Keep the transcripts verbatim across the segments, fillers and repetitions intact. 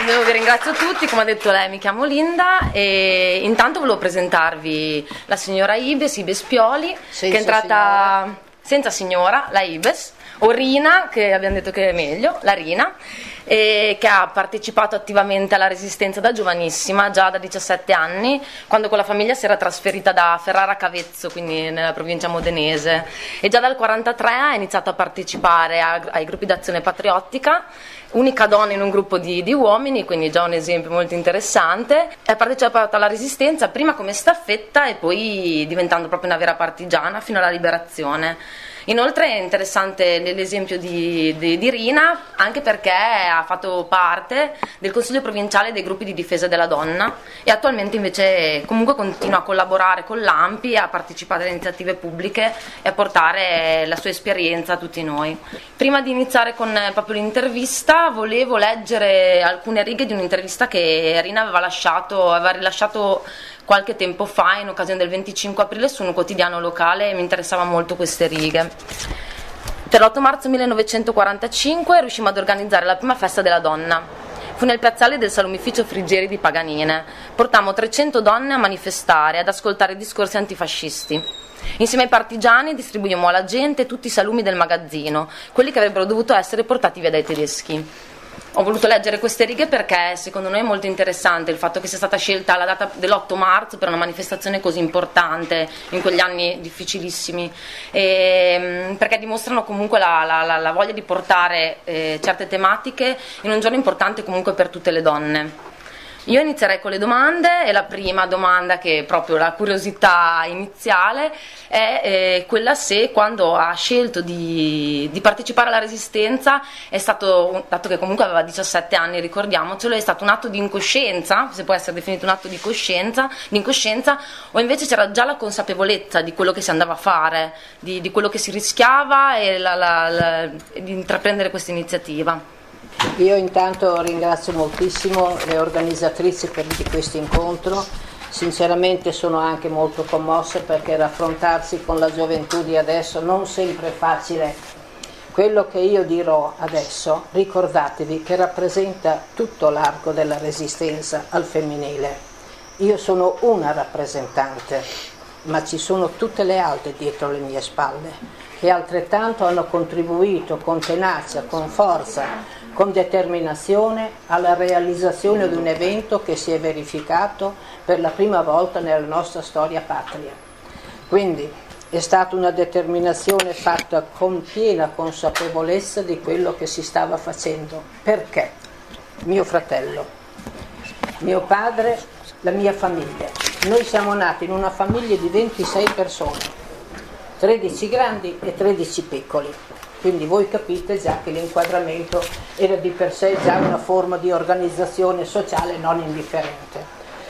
Io vi ringrazio tutti, come ha detto lei mi chiamo Linda e intanto volevo presentarvi la signora Ibes, Ibes Pioli, Senza che è entrata signora. senza signora, la Ibes, o Rina, che abbiamo detto che è meglio, la Rina, e che ha partecipato attivamente alla Resistenza da giovanissima, già da diciassette anni, quando con la famiglia si era trasferita da Ferrara a Cavezzo, quindi nella provincia modenese, e già dal quarantatré ha iniziato a partecipare a, ai gruppi d'azione patriottica, unica donna in un gruppo di, di uomini, quindi già un esempio molto interessante. Ha partecipato alla Resistenza prima come staffetta e poi diventando proprio una vera partigiana fino alla liberazione. Inoltre è interessante l'esempio di, di, di Rina, anche perché ha fatto parte del Consiglio provinciale dei gruppi di difesa della donna e attualmente invece comunque continua a collaborare con l'A M P I, a partecipare alle iniziative pubbliche e a portare la sua esperienza a tutti noi. Prima di iniziare con proprio l'intervista volevo leggere alcune righe di un'intervista che Rina aveva lasciato, aveva rilasciato qualche tempo fa in occasione del venticinque aprile su un quotidiano locale e mi interessava molto queste righe. Per l'otto marzo millenovecentoquarantacinque riuscimmo ad organizzare la prima festa della donna. Fu nel piazzale del salumificio Friggeri di Paganine. Portammo trecento donne a manifestare, ad ascoltare discorsi antifascisti. Insieme ai partigiani distribuimmo alla gente tutti i salumi del magazzino, quelli che avrebbero dovuto essere portati via dai tedeschi. Ho voluto leggere queste righe perché secondo noi è molto interessante il fatto che sia stata scelta la data dell'otto marzo per una manifestazione così importante in quegli anni difficilissimi, e, perché dimostrano comunque la, la, la voglia di portare eh, certe tematiche in un giorno importante comunque per tutte le donne. Io inizierei con le domande e la prima domanda, che è proprio la curiosità iniziale, è eh, quella se quando ha scelto di, di partecipare alla Resistenza è stato, dato che comunque aveva diciassette anni, ricordiamocelo, è stato un atto di incoscienza, se può essere definito un atto di coscienza, di incoscienza, o invece c'era già la consapevolezza di quello che si andava a fare, di, di quello che si rischiava e la, la, la, di intraprendere questa iniziativa. Io intanto ringrazio moltissimo le organizzatrici per di questo incontro, sinceramente sono anche molto commossa perché raffrontarsi con la gioventù di adesso non sempre è facile. Quello che io dirò adesso, ricordatevi che rappresenta tutto l'arco della Resistenza al femminile. Io sono una rappresentante, ma ci sono tutte le altre dietro le mie spalle che altrettanto hanno contribuito con tenacia, con forza, con determinazione alla realizzazione di un evento che si è verificato per la prima volta nella nostra storia patria. Quindi è stata una determinazione fatta con piena consapevolezza di quello che si stava facendo. Perché? Mio fratello, mio padre, la mia famiglia. Noi siamo nati in una famiglia di ventisei persone, tredici grandi e tredici piccoli. Quindi voi capite già che l'inquadramento era di per sé già una forma di organizzazione sociale non indifferente.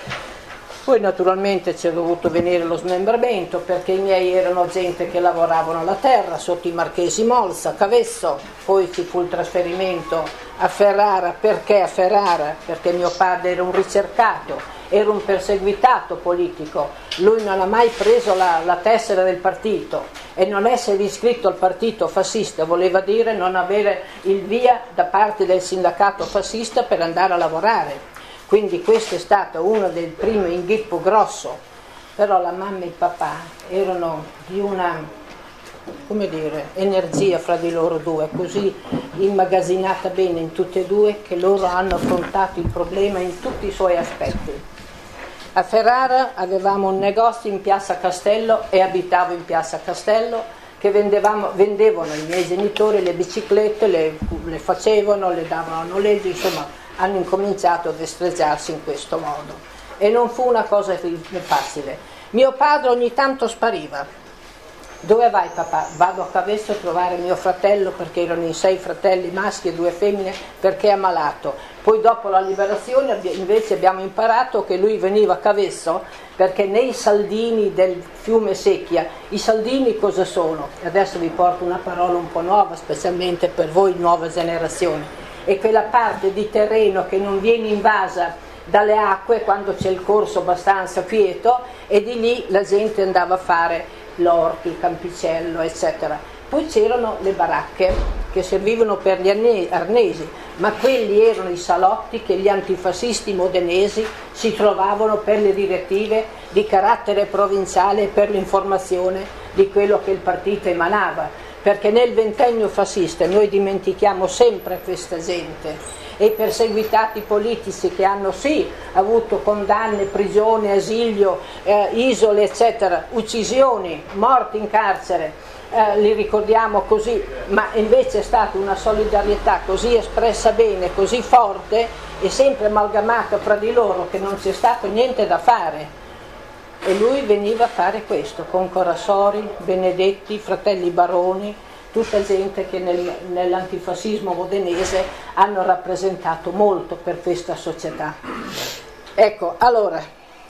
Poi naturalmente c'è dovuto venire lo smembramento perché i miei erano gente che lavoravano la terra sotto i Marchesi Molsa, Cavezzo, poi ci fu il trasferimento a Ferrara. Perché a Ferrara? Perché mio padre era un ricercato, era un perseguitato politico, lui non ha mai preso la, la tessera del partito e non essere iscritto al partito fascista voleva dire non avere il via da parte del sindacato fascista per andare a lavorare. Quindi questo è stato uno del primi inghippo grosso, però la mamma e il papà erano di una, come dire, energia fra di loro due, così immagazzinata bene in tutte e due che loro hanno affrontato il problema in tutti i suoi aspetti. A Ferrara avevamo un negozio in Piazza Castello e abitavo in Piazza Castello che vendevamo, vendevano i miei genitori le biciclette, le, le facevano, le davano a noleggio, insomma hanno incominciato a destreggiarsi in questo modo e non fu una cosa facile. Mio padre ogni tanto spariva. Dove vai papà? Vado a Cavezzo a trovare mio fratello perché erano in sei fratelli maschi e due femmine perché è ammalato. Poi dopo la liberazione invece abbiamo imparato che lui veniva a Cavezzo perché nei saldini del fiume Secchia, i saldini cosa sono? Adesso vi porto una parola un po' nuova, specialmente per voi nuova generazione. È quella parte di terreno che non viene invasa dalle acque quando c'è il corso abbastanza quieto e di lì la gente andava a fare l'orto, il campicello, eccetera. Poi c'erano le baracche che servivano per gli arnesi, ma quelli erano i salotti che gli antifascisti modenesi si trovavano per le direttive di carattere provinciale e per l'informazione di quello che il partito emanava, perché nel ventennio fascista noi dimentichiamo sempre questa gente e i perseguitati politici che hanno sì avuto condanne, prigione, asilio, eh, isole eccetera, uccisioni, morti in carcere, eh, li ricordiamo così, ma invece è stata una solidarietà così espressa bene, così forte e sempre amalgamata fra di loro che non c'è stato niente da fare. E lui veniva a fare questo con Corassori, Benedetti, fratelli Baroni, tutta gente che nel, nell'antifascismo modenese hanno rappresentato molto per questa società. Ecco, allora,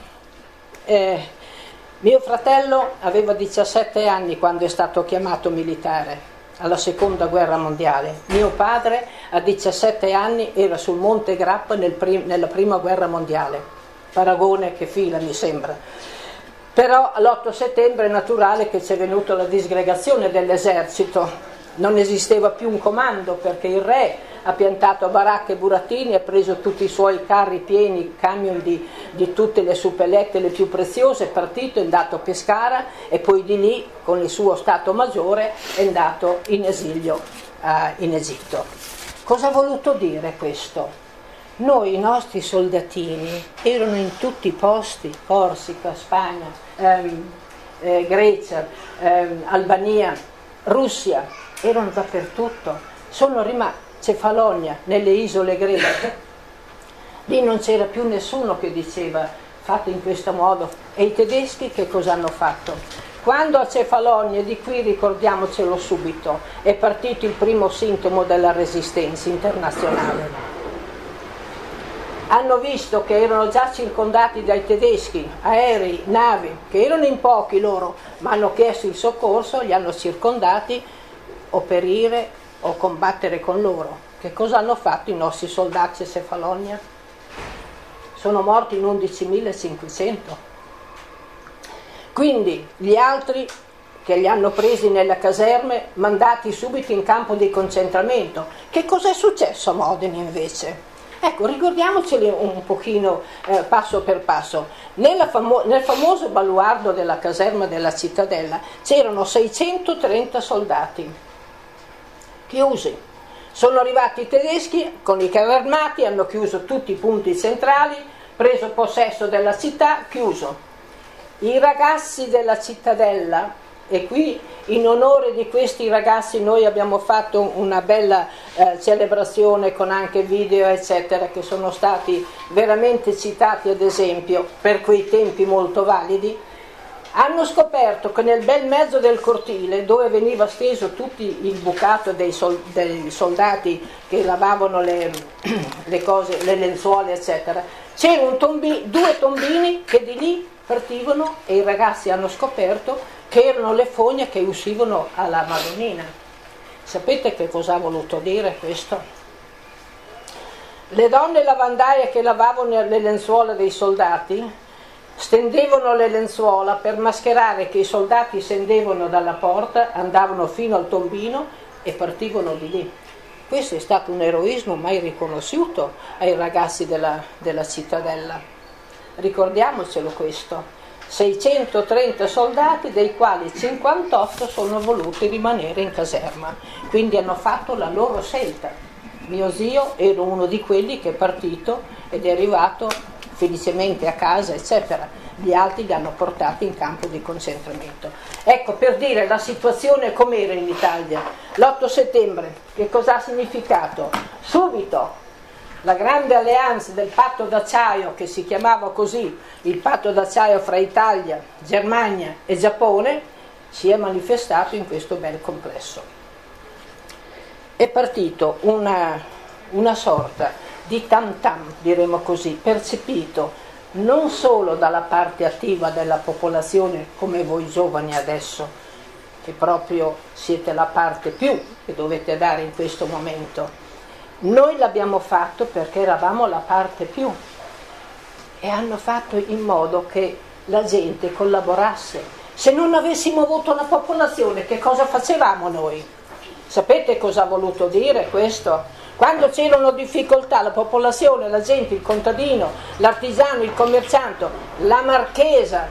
eh, mio fratello aveva diciassette anni quando è stato chiamato militare alla seconda guerra mondiale. Mio padre a diciassette anni era sul Monte Grappa nel prim- nella prima guerra mondiale. Paragone che fila, mi sembra. Però l'otto settembre è naturale che c'è venuta la disgregazione dell'esercito, non esisteva più un comando perché il re ha piantato baracche e burattini, ha preso tutti i suoi carri pieni, camion di, di tutte le suppelette le più preziose, è partito, è andato a Pescara e poi di lì con il suo stato maggiore è andato in esilio uh, in Egitto. Cosa ha voluto dire questo? Noi, i nostri soldatini, erano in tutti i posti, Corsica, Spagna, ehm, eh, Grecia, ehm, Albania, Russia, erano dappertutto, sono rimasti, Cefalonia, nelle isole greche, lì non c'era più nessuno che diceva fatto in questo modo. E i tedeschi che cosa hanno fatto? Quando a Cefalonia, di qui ricordiamocelo subito, è partito il primo sintomo della resistenza internazionale, hanno visto che erano già circondati dai tedeschi, aerei, navi, che erano in pochi loro, ma hanno chiesto il soccorso, li hanno circondati o perire o combattere con loro. Che cosa hanno fatto i nostri soldati a Cefalonia? Sono morti in undicimilacinquecento. Quindi gli altri che li hanno presi nelle caserme, mandati subito in campo di concentramento. Che cosa è successo a Modena invece? Ecco, ricordiamoceli un pochino eh, passo per passo. Nella famo- nel famoso baluardo della caserma della Cittadella c'erano seicentotrenta soldati chiusi. Sono arrivati i tedeschi con i carri armati, hanno chiuso tutti i punti centrali, preso possesso della città, chiuso. I ragazzi della Cittadella, e qui in onore di questi ragazzi noi abbiamo fatto una bella eh, celebrazione con anche video eccetera che sono stati veramente citati ad esempio per quei tempi molto validi, hanno scoperto che nel bel mezzo del cortile dove veniva steso tutto il bucato dei, sol- dei soldati che lavavano le, le cose, le lenzuola eccetera, c'erano un tombi- due tombini che di lì partivano e i ragazzi hanno scoperto che erano le fogne che uscivano alla Madonnina. Sapete che cosa ha voluto dire questo? Le donne lavandaie che lavavano le lenzuola dei soldati stendevano le lenzuola per mascherare che i soldati scendevano dalla porta, andavano fino al tombino e partivano di lì. Questo è stato un eroismo mai riconosciuto ai ragazzi della, della Cittadella. Ricordiamocelo questo. seicentotrenta soldati, dei quali cinquantotto sono voluti rimanere in caserma, quindi hanno fatto la loro scelta. Mio zio era uno di quelli che è partito ed è arrivato felicemente a casa eccetera, gli altri li hanno portati in campo di concentramento. Ecco, per dire la situazione com'era in Italia l'otto settembre, che cosa ha significato? Subito la grande alleanza del patto d'acciaio, che si chiamava così, il patto d'acciaio fra Italia, Germania e Giappone, si è manifestato in questo bel complesso. È partito una, una sorta di tam tam, diremo così, percepito non solo dalla parte attiva della popolazione come voi giovani adesso, che proprio siete la parte più che dovete dare in questo momento. Noi l'abbiamo fatto perché eravamo la parte più e hanno fatto in modo che la gente collaborasse. Se non avessimo avuto la popolazione, che cosa facevamo noi? Sapete cosa ha voluto dire questo? Quando c'erano difficoltà, la popolazione, la gente, il contadino, l'artigiano, il commerciante, la marchesa,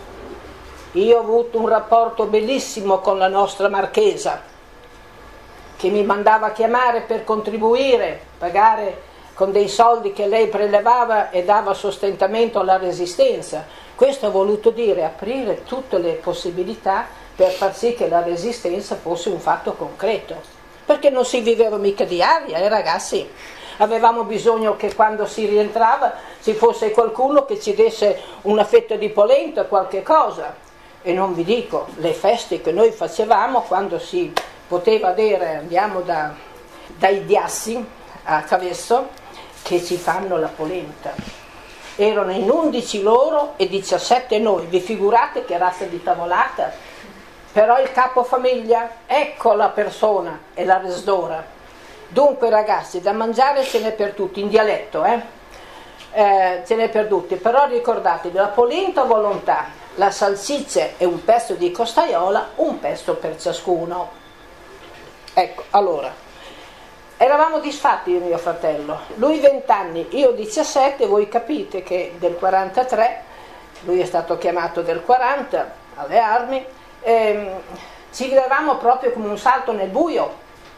io ho avuto un rapporto bellissimo con la nostra marchesa, che mi mandava a chiamare per contribuire, pagare con dei soldi che lei prelevava e dava sostentamento alla resistenza. Questo ha voluto dire aprire tutte le possibilità per far sì che la resistenza fosse un fatto concreto, perché non si viveva mica di aria, eh ragazzi, avevamo bisogno che quando si rientrava ci fosse qualcuno che ci desse una fetta di polenta, qualche cosa. E non vi dico le feste che noi facevamo quando si poteva dire andiamo da, dai Diassi a Cavesso che ci fanno la polenta. Erano in undici loro e diciassette noi, vi figurate che razza di tavolata? Però il capofamiglia, ecco la persona, è la resdora. Dunque ragazzi, da mangiare ce n'è per tutti, in dialetto, eh? Eh, ce n'è per tutti, però ricordatevi, la polenta a volontà, la salsiccia e un pezzo di costaiola, un pezzo per ciascuno. Ecco, allora, eravamo disfatti io e mio fratello, lui venti anni, io diciassette, voi capite che del quarantatré, lui è stato chiamato del quaranta alle armi, ehm, ci vivevamo proprio come un salto nel buio.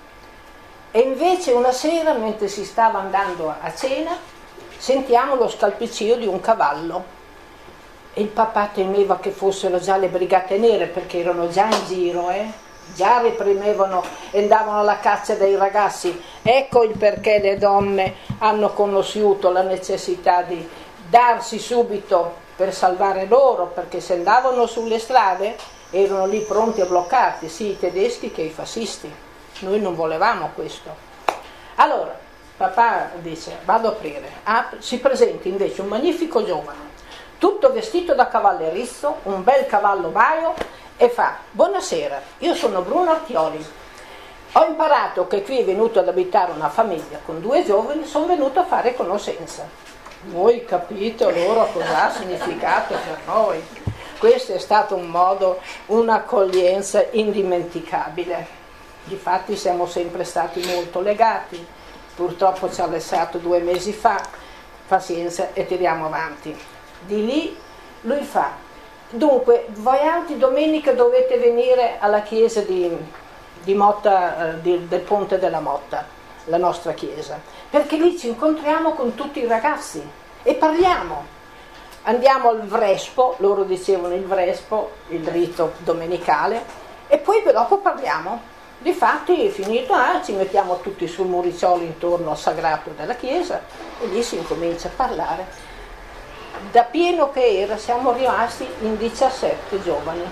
E invece una sera, mentre si stava andando a cena, sentiamo lo scalpiccio di un cavallo e il papà temeva che fossero già le brigate nere, perché erano già in giro, eh? Già reprimevano e andavano alla caccia dei ragazzi. Ecco il perché le donne hanno conosciuto la necessità di darsi subito per salvare loro, perché se andavano sulle strade erano lì pronti a bloccarti, sia i tedeschi che i fascisti. Noi non volevamo questo. Allora papà dice vado a aprire, Apri, si presenta invece un magnifico giovane tutto vestito da cavallerizzo, un bel cavallo baio, e fa buonasera, io sono Bruno Artioli, ho imparato che qui è venuto ad abitare una famiglia con due giovani, sono venuto a fare conoscenza. Voi capite allora cosa ha significato per noi? Questo è stato un modo, un'accoglienza indimenticabile. Difatti siamo sempre stati molto legati, purtroppo ci ha lasciato due mesi fa, pazienza e tiriamo avanti. Di lì lui fa, dunque voi altri domenica dovete venire alla chiesa di, di Motta, eh, di, del Ponte della Motta, la nostra chiesa, perché lì ci incontriamo con tutti i ragazzi e parliamo. Andiamo al Vrespo, loro dicevano il Vrespo, il rito domenicale, e poi dopo parliamo. Difatti, finito, ah, ci mettiamo tutti sul muricciolo intorno al sagrato della chiesa e lì si incomincia a parlare. Da pieno che era siamo rimasti in diciassette giovani.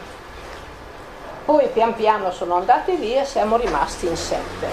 Poi pian piano sono andati via, siamo rimasti in sette.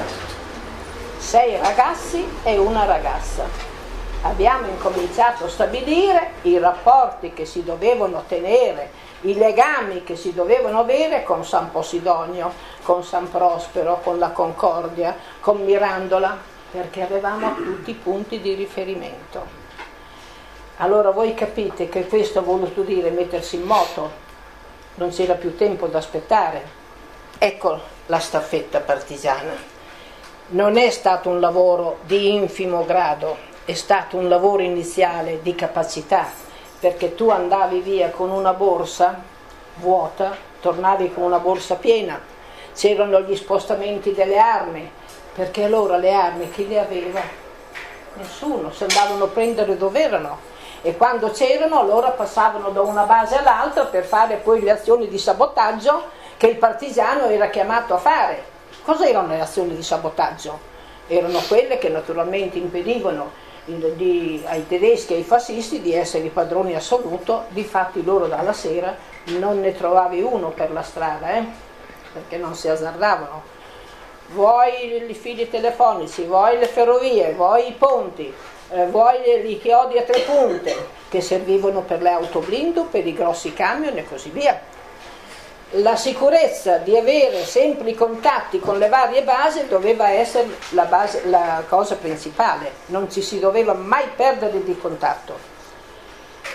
Sei ragazzi e una ragazza. Abbiamo incominciato a stabilire i rapporti che si dovevano tenere, i legami che si dovevano avere con San Possidonio, con San Prospero, con la Concordia, con Mirandola, perché avevamo tutti i punti di riferimento. Allora voi capite che questo ha voluto dire mettersi in moto, non c'era più tempo da aspettare. Ecco la staffetta partigiana. Non è stato un lavoro di infimo grado, è stato un lavoro iniziale di capacità, perché tu andavi via con una borsa vuota, tornavi con una borsa piena, c'erano gli spostamenti delle armi, perché allora le armi chi le aveva? Nessuno, se andavano a prendere dove erano, e quando c'erano allora passavano da una base all'altra per fare poi le azioni di sabotaggio che il partigiano era chiamato a fare. Cosa erano le azioni di sabotaggio? Erano quelle che naturalmente impedivano Di, ai tedeschi e ai fascisti di essere i padroni assoluto. Difatti loro dalla sera non ne trovavi uno per la strada, eh? Perché non si azzardavano. Vuoi i fili telefonici, vuoi le ferrovie, vuoi i ponti, eh, vuoi gli chiodi a tre punte che servivano per le auto blindu, per i grossi camion e così via. La sicurezza di avere sempre i contatti con le varie basi doveva essere la, base, la cosa principale, non ci si doveva mai perdere di contatto.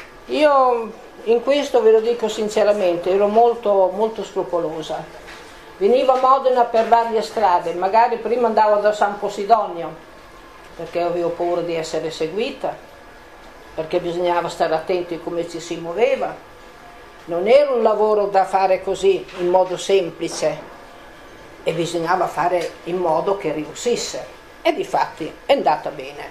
Io in questo ve lo dico sinceramente, ero molto, molto scrupolosa, Venivo a Modena per varie strade, magari prima andavo da San Possidonio, perché avevo paura di essere seguita, perché bisognava stare attenti come ci si muoveva. Non era un lavoro da fare così, in modo semplice, e bisognava fare in modo che riuscisse, e difatti è andata bene.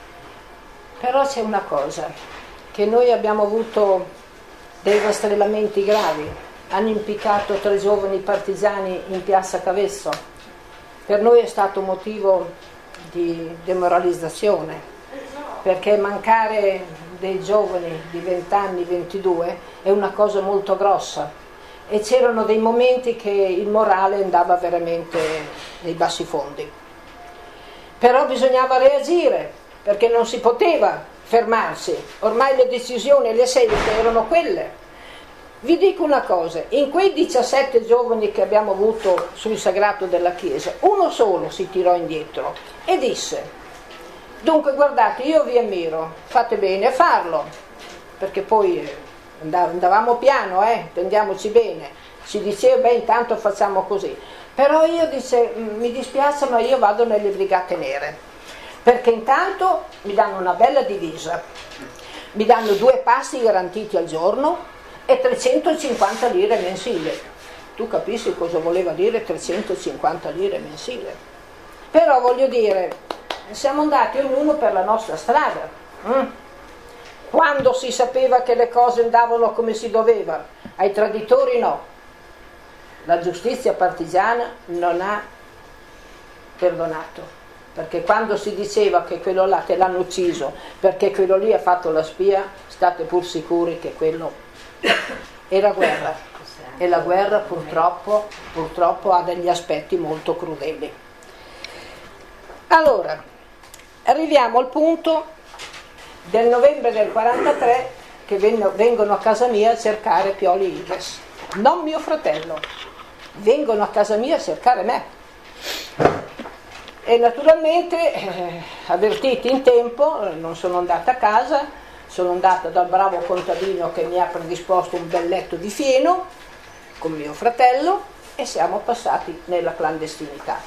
Però c'è una cosa, che noi abbiamo avuto dei rastrellamenti gravi, hanno impiccato tre giovani partigiani in piazza Cavesso, per noi è stato motivo di demoralizzazione, perché mancare dei giovani di venti anni, ventidue è una cosa molto grossa. E c'erano dei momenti che il morale andava veramente nei bassi fondi. Però bisognava reagire, perché non si poteva fermarsi, ormai le decisioni e le scelte erano quelle. Vi dico una cosa, in quei diciassette giovani che abbiamo avuto sul sagrato della Chiesa, uno solo si tirò indietro e disse: dunque guardate, io vi ammiro, fate bene a farlo, perché poi andavamo piano, eh, intendiamoci bene, si diceva beh intanto facciamo così, però io dice mi dispiace ma io vado nelle brigate nere, perché intanto mi danno una bella divisa, mi danno due pasti garantiti al giorno e trecentocinquanta lire mensili. Tu capisci cosa voleva dire trecentocinquanta lire mensili? Però voglio dire, siamo andati ognuno per la nostra strada. Mm? Quando si sapeva che le cose andavano come si doveva, ai traditori no. La giustizia partigiana non ha perdonato, perché quando si diceva che quello là te l'hanno ucciso perché quello lì ha fatto la spia, state pur sicuri che quello era guerra, e la guerra purtroppo, purtroppo ha degli aspetti molto crudeli. Allora, arriviamo al punto del novembre del quarantatré che vengono a casa mia a cercare Pioli Ives, non mio fratello, vengono a casa mia a cercare me. E naturalmente, eh, avvertiti in tempo, non sono andata a casa, sono andata dal bravo contadino che mi ha predisposto un bel letto di fieno con mio fratello e siamo passati nella clandestinità.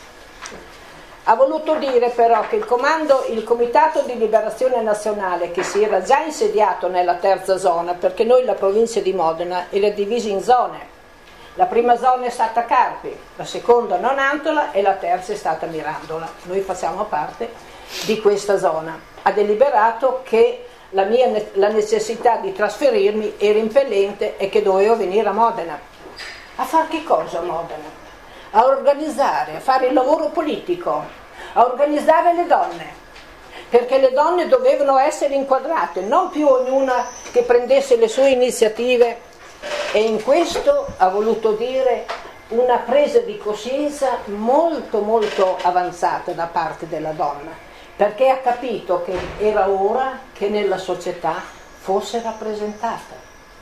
Ha voluto dire però che il comando, il Comitato di Liberazione Nazionale, che si era già insediato nella terza zona, perché noi la provincia di Modena era divisa in zone. La prima zona è stata Carpi, la seconda Nonantola e la terza è stata Mirandola. Noi facciamo parte di questa zona. Ha deliberato che la mia la necessità di trasferirmi era impellente e che dovevo venire a Modena. A fare che cosa a Modena? A organizzare, a fare il lavoro politico, a organizzare le donne, perché le donne dovevano essere inquadrate, non più ognuna che prendesse le sue iniziative, e in questo ha voluto dire una presa di coscienza molto molto avanzata da parte della donna, perché ha capito che era ora che nella società fosse rappresentata.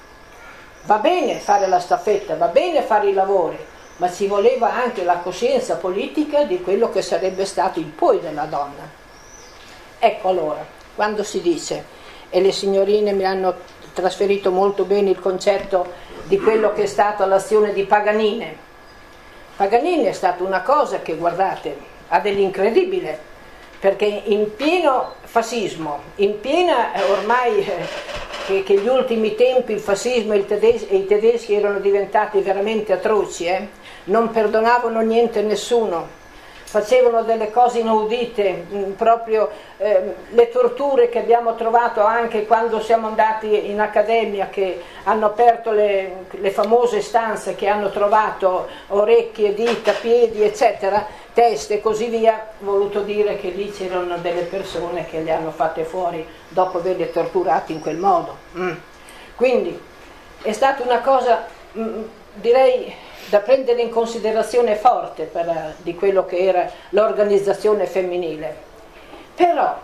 Va bene fare la staffetta, va bene fare i lavori, ma ci voleva anche la coscienza politica di quello che sarebbe stato il poi della donna. Ecco allora, quando si dice, e le signorine mi hanno trasferito molto bene il concetto di quello che è stata l'azione di Paganini. Paganini è stata una cosa che, guardate, ha dell'incredibile, perché in pieno fascismo, in piena ormai eh, che, che gli ultimi tempi il fascismo e, il tedes- e i tedeschi erano diventati veramente atroci, eh? Non perdonavano niente a nessuno, facevano delle cose inaudite, mh, proprio eh, le torture che abbiamo trovato anche quando siamo andati in accademia, che hanno aperto le, le famose stanze che hanno trovato orecchie, dita, piedi, eccetera, teste e così via, voluto dire che lì c'erano delle persone che le hanno fatte fuori dopo averle torturate in quel modo. Mm. Quindi è stata una cosa, mh, direi, da prendere in considerazione forte per, di quello che era l'organizzazione femminile. Però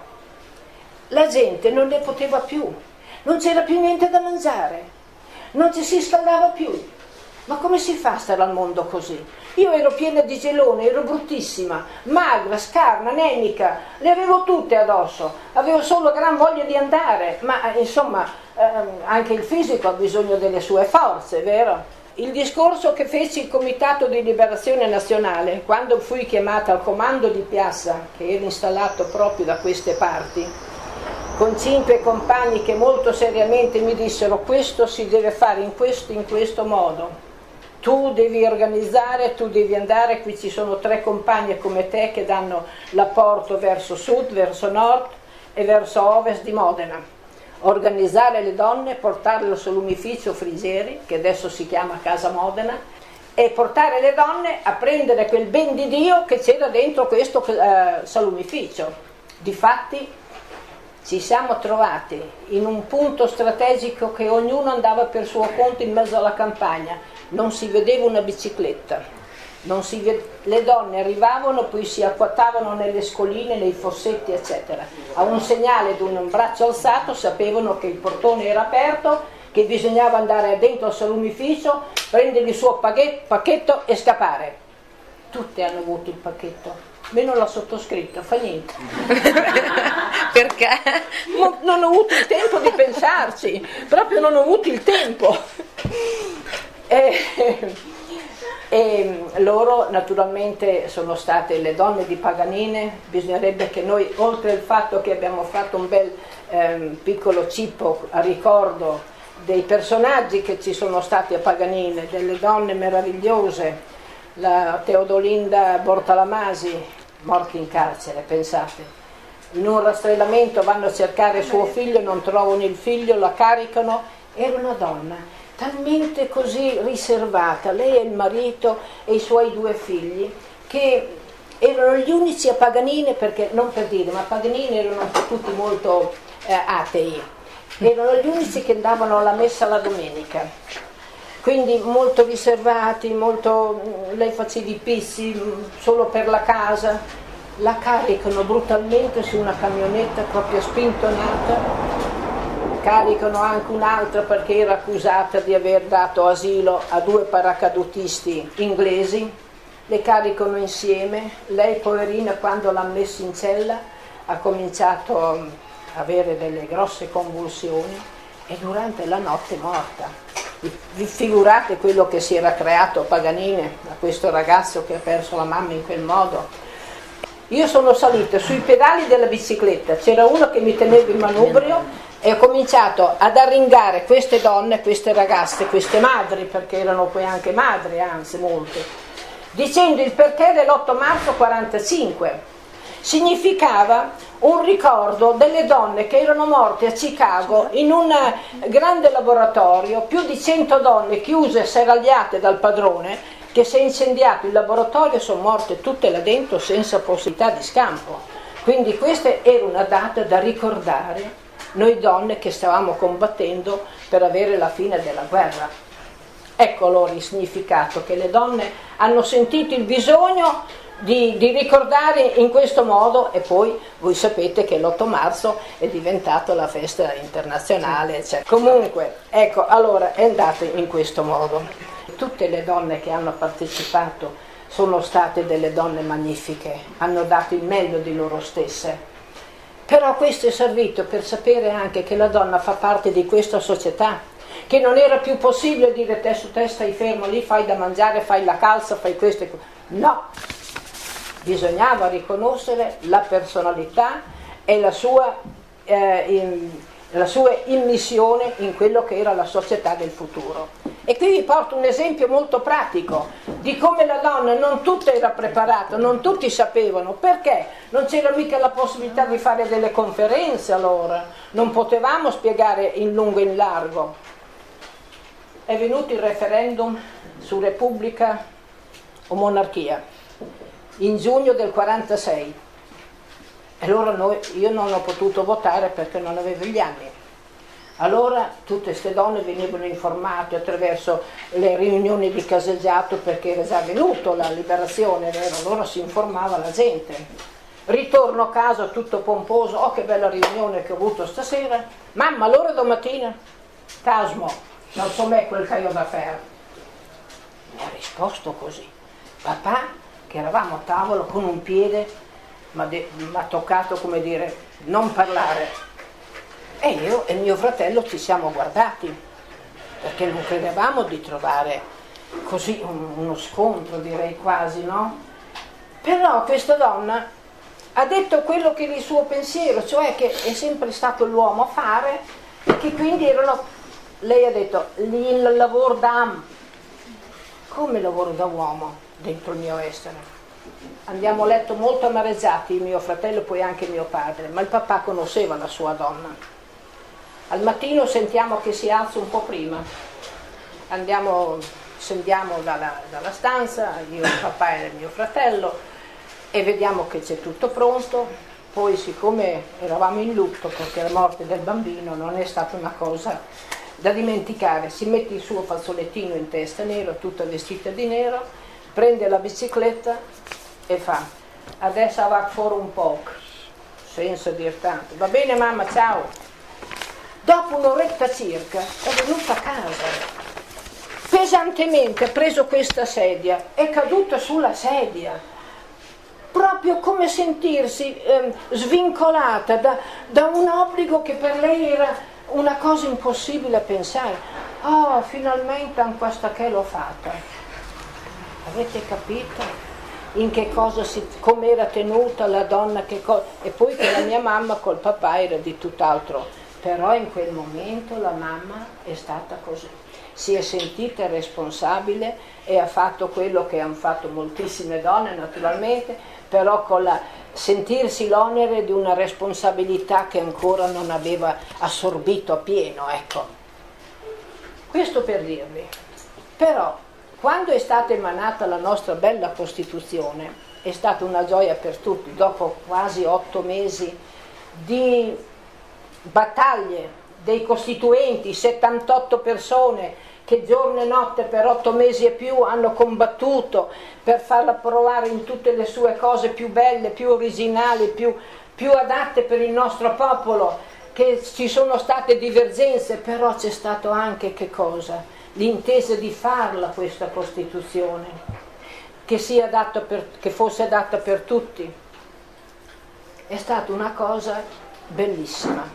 la gente non ne poteva più, non c'era più niente da mangiare, non ci si scaldava più. Ma come si fa a stare al mondo così? Io ero piena di gelone, ero bruttissima, magra, scarna, anemica, le avevo tutte addosso, avevo solo gran voglia di andare, ma insomma eh, anche il fisico ha bisogno delle sue forze, vero? il discorso che fece il Comitato di Liberazione Nazionale quando fui chiamata al comando di piazza, che era installato proprio da queste parti, con cinque compagni che molto seriamente mi dissero: questo si deve fare in questo, in questo modo, tu devi organizzare, tu devi andare, qui ci sono tre compagne come te che danno l'apporto verso sud, verso nord e verso ovest di Modena. Organizzare le donne, portarle al salumificio Friseri, che adesso si chiama Casa Modena, e portare le donne a prendere quel ben di Dio che c'era dentro questo eh, salumificio. Difatti ci siamo trovati in un punto strategico che ognuno andava per suo conto in mezzo alla campagna, non si vedeva una bicicletta. Non si ved- le donne arrivavano, poi si acquattavano nelle scoline, nei fossetti, eccetera. A un segnale di un braccio alzato sapevano che il portone era aperto, che bisognava andare dentro al salumificio, prendere il suo paghet- pacchetto e scappare. Tutte hanno avuto il pacchetto, meno la sottoscritta, fa niente. Perché? Non, non ho avuto il tempo di pensarci, proprio non ho avuto il tempo. E, E loro naturalmente sono state le donne di Paganine. Bisognerebbe che noi, oltre al fatto che abbiamo fatto un bel ehm, piccolo cippo a ricordo dei personaggi che ci sono stati a Paganine, delle donne meravigliose, la Teodolinda Bortalamasi, morta in carcere, pensate, in un rastrellamento vanno a cercare suo figlio, non trovano il figlio, la caricano, era una donna talmente così riservata, lei e il marito e i suoi due figli, che erano gli unici a Paganine, perché non per dire, ma a Paganine erano un po' tutti molto eh, atei, erano gli unici che andavano alla messa la domenica, quindi molto riservati, molto, lei faceva i pissi solo per la casa, la caricano brutalmente su una camionetta proprio spintonata. Caricano anche un'altra perché era accusata di aver dato asilo a due paracadutisti inglesi, le caricano insieme, lei poverina quando l'ha messa in cella ha cominciato a avere delle grosse convulsioni e durante la notte è morta. Vi figurate quello che si era creato a Paganine, da questo ragazzo che ha perso la mamma in quel modo. Io sono salita sui pedali della bicicletta, c'era uno che mi teneva in manubrio e ho cominciato ad arringare queste donne, queste ragazze, queste madri, perché erano poi anche madri, anzi molte, dicendo il perché dell'otto marzo quarantacinque. Significava un ricordo delle donne che erano morte a Chicago in un grande laboratorio, più di cento donne chiuse e serragliate dal padrone, che si è incendiato il laboratorio e sono morte tutte là dentro senza possibilità di scampo. Quindi questa era una data da ricordare noi donne che stavamo combattendo per avere la fine della guerra. Ecco allora il significato che le donne hanno sentito il bisogno di, di ricordare in questo modo, e poi voi sapete che l'otto marzo è diventato la festa internazionale, eccetera. Comunque, ecco, allora è andato in questo modo. Tutte le donne che hanno partecipato sono state delle donne magnifiche, hanno dato il meglio di loro stesse. Però questo è servito per sapere anche che la donna fa parte di questa società, che non era più possibile dire te su te stai fermo lì, fai da mangiare, fai la calza, fai questo e questo. No, bisognava riconoscere la personalità e la sua, eh, in, la sua immissione in quello che era la società del futuro. E qui vi porto un esempio molto pratico di come la donna non tutta era preparata, non tutti sapevano, perché non c'era mica la possibilità di fare delle conferenze allora, non potevamo spiegare in lungo e in largo. È venuto il referendum su Repubblica o monarchia in giugno del quarantasei, e allora noi, io non ho potuto votare perché non avevo gli anni. Allora tutte queste donne venivano informate attraverso le riunioni di caseggiato, perché era già venuto la liberazione, vero? Allora si informava la gente. Ritorno a casa tutto pomposo, oh che bella riunione che ho avuto stasera, mamma allora domattina, Casmo, non so me quel che io da fare. Mi ha risposto così, papà, che eravamo a tavola con un piede, mi ha toccato come dire, non parlare. E io e mio fratello ci siamo guardati, perché non credevamo di trovare così un, uno scontro, direi quasi, no? Però questa donna ha detto quello che era il suo pensiero, cioè che è sempre stato l'uomo a fare, e che quindi erano, lei ha detto, il lavoro da, come lavoro da uomo dentro il mio essere. Andiamo a letto molto amareggiati, mio fratello e poi anche mio padre, ma il papà conosceva la sua donna. Al mattino sentiamo che si alza un po' prima, andiamo, scendiamo dalla, dalla stanza, io, il papà e il mio fratello, e vediamo che c'è tutto pronto. Poi, siccome eravamo in lutto perché la morte del bambino non è stata una cosa da dimenticare, si mette il suo fazzolettino in testa nero, tutta vestita di nero, prende la bicicletta e fa: adesso va fuori un po', senza dir tanto, va bene mamma, ciao. Dopo un'oretta circa è venuta a casa, pesantemente ha preso questa sedia, è caduta sulla sedia, proprio come sentirsi eh, svincolata da, da un obbligo che per lei era una cosa impossibile a pensare. Oh, finalmente anche questa che l'ho fatta. Avete capito in che cosa si, come era tenuta la donna, che co- e poi che la mia mamma col papà era di tutt'altro. Però in quel momento la mamma è stata così, si è sentita responsabile e ha fatto quello che hanno fatto moltissime donne naturalmente, però con la sentirsi l'onere di una responsabilità che ancora non aveva assorbito appieno, ecco. Questo per dirvi. Però quando è stata emanata la nostra bella Costituzione è stata una gioia per tutti, dopo quasi otto mesi di battaglie dei costituenti, settantotto persone che giorno e notte per otto mesi e più hanno combattuto per farla approvare in tutte le sue cose più belle, più originali, più, più adatte per il nostro popolo, che ci sono state divergenze, però c'è stato anche che cosa? L'intesa di farla questa Costituzione, che sia adatta per, che fosse adatta per tutti. È stata una cosa bellissima.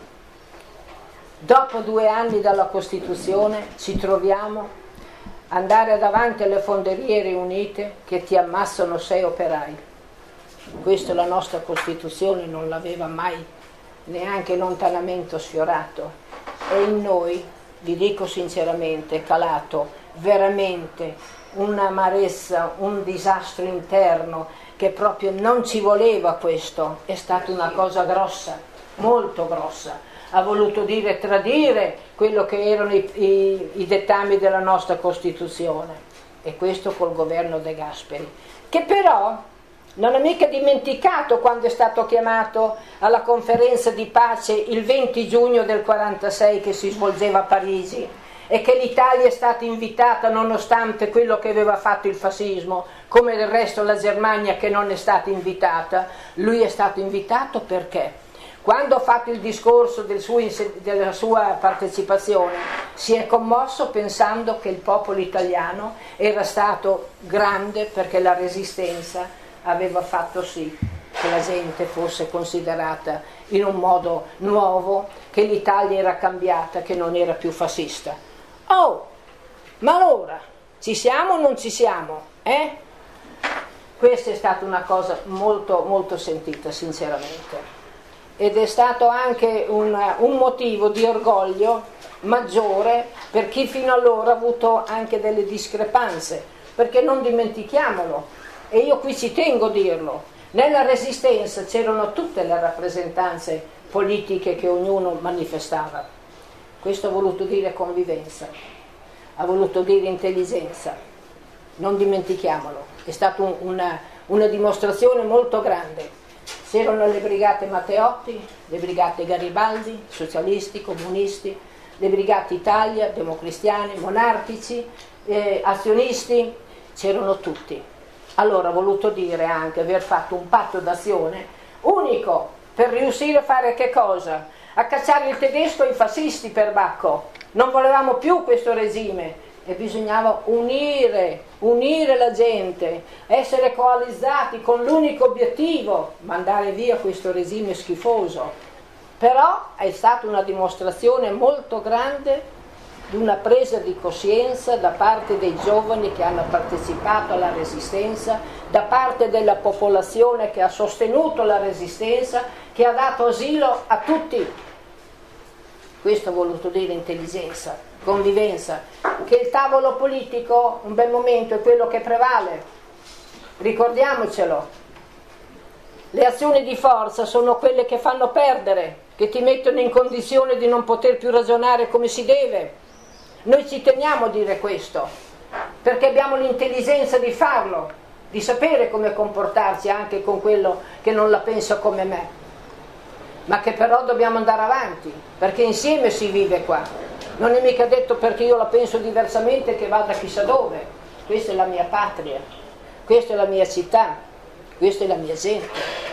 Dopo due anni dalla Costituzione ci troviamo andare davanti alle Fonderie Riunite che ti ammassano sei operai. Questo la nostra Costituzione non l'aveva mai neanche lontanamente sfiorato, e in noi, vi dico sinceramente, è calato veramente un'amarezza, un disastro interno che proprio non ci voleva questo. È stata una cosa grossa, molto grossa. Ha voluto dire tradire quello che erano i, i, i dettami della nostra Costituzione, e questo col governo De Gasperi, che però non ha mica dimenticato quando è stato chiamato alla conferenza di pace il venti giugno del quarantasei che si svolgeva a Parigi, e che l'Italia è stata invitata nonostante quello che aveva fatto il fascismo, come del resto la Germania che non è stata invitata. Lui è stato invitato perché? Quando ha fatto il discorso del suo, della sua partecipazione si è commosso pensando che il popolo italiano era stato grande perché la resistenza aveva fatto sì che la gente fosse considerata in un modo nuovo, che l'Italia era cambiata, che non era più fascista. Oh, ma allora ci siamo o non ci siamo? Eh? Questa è stata una cosa molto, molto sentita, sinceramente. Ed è stato anche un, un motivo di orgoglio maggiore per chi fino allora ha avuto anche delle discrepanze, perché non dimentichiamolo, e io qui ci tengo a dirlo, nella Resistenza c'erano tutte le rappresentanze politiche che ognuno manifestava. Questo ha voluto dire convivenza, ha voluto dire intelligenza, non dimentichiamolo, è stata un, una, una dimostrazione molto grande. C'erano le brigate Matteotti, le brigate Garibaldi, socialisti, comunisti, le brigate Italia, democristiani, monarchici, eh, azionisti, c'erano tutti. Allora ha voluto dire anche aver fatto un patto d'azione unico per riuscire a fare che cosa? A cacciare il tedesco e i fascisti per Bacco. Non volevamo più questo regime. E bisognava unire, unire la gente, essere coalizzati con l'unico obiettivo, mandare via questo regime schifoso. Però è stata una dimostrazione molto grande di una presa di coscienza da parte dei giovani che hanno partecipato alla resistenza, da parte della popolazione che ha sostenuto la resistenza, che ha dato asilo a tutti. Questo ha voluto dire intelligenza, convivenza, che il tavolo politico un bel momento è quello che prevale, ricordiamocelo. Le azioni di forza sono quelle che fanno perdere, che ti mettono in condizione di non poter più ragionare come si deve. Noi ci teniamo a dire questo, perché abbiamo l'intelligenza di farlo, di sapere come comportarci anche con quello che non la pensa come me, ma che però dobbiamo andare avanti, perché insieme si vive qua. Non è mica detto perché io la penso diversamente che vada chissà dove. Questa è la mia patria, questa è la mia città, questa è la mia gente.